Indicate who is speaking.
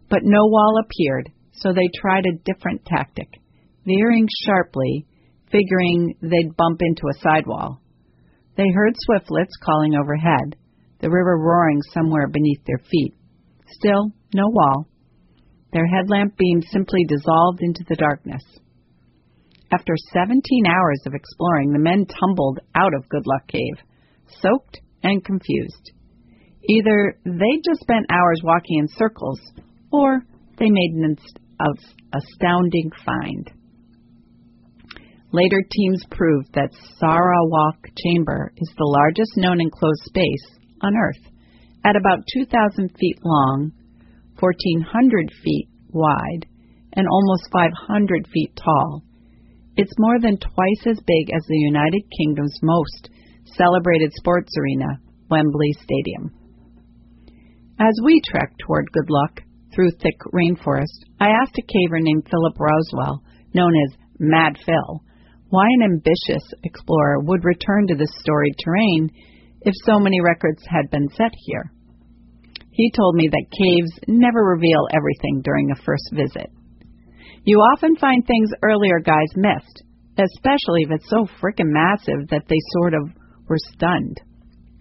Speaker 1: But no wall appeared, so they tried a different tactic, veering sharply, figuring they'd bump into a sidewall. They heard swiftlets calling overhead, the river roaring somewhere beneath their feet. Still, no wall. Their headlamp beam simply dissolved into the darkness. After 17 hours of exploring, the men tumbled out of Good Luck Cave, soaked and confused. Either they just spent hours walking in circles, or they made an astounding find. Later teams proved that Sarawak Chamber is the largest known enclosed space on Earth, at about 2,000 feet long, 1,400 feet wide, and almost 500 feet tall. It's more than twice as big as the United Kingdom's most celebrated sports arena, Wembley Stadium. As we trekked toward Good Luck through thick rainforest, I asked a caver named Philip Roswell, known as Mad Phil, why an ambitious explorer would return to this storied terrain if so many records had been set here. He told me that caves never reveal everything during a first visit. You often find things earlier guys missed, especially if it's so frickin' massive that they sort of were stunned.